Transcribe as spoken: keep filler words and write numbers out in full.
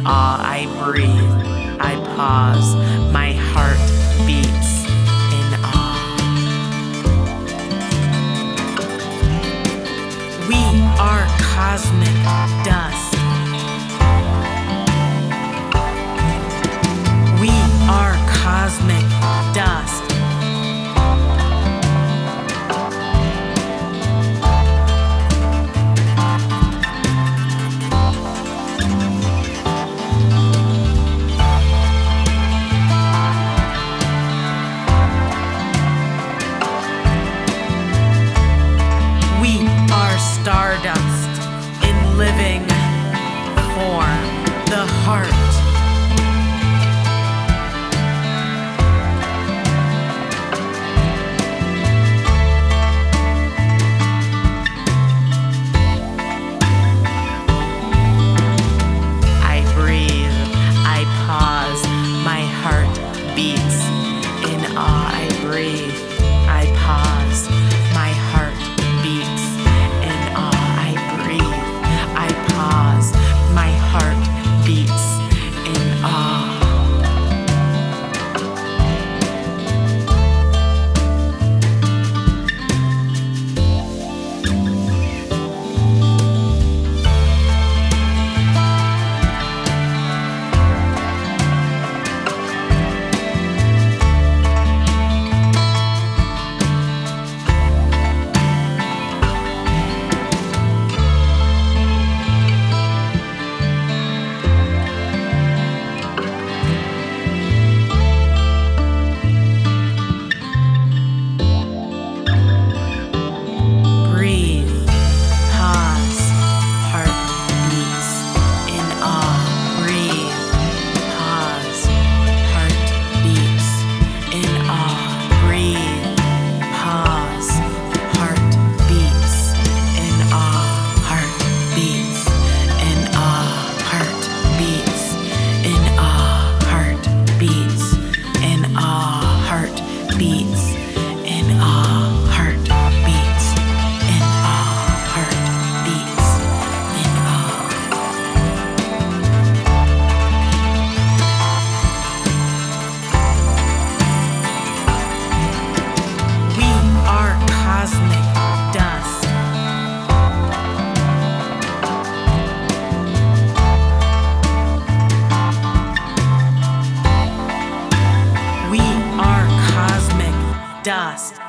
awe I breathe. I pause. My heart beats in awe. We are cosmic dust. We are cosmic dust. Stardust in living form, the heart. I breathe, I pause, my heart beats in awe. I breathe, I pause, my heart beats. My heart beats in awe. Beats in awe, heart beats in awe, heart beats in awe. We are cosmic dust. We are cosmic dust.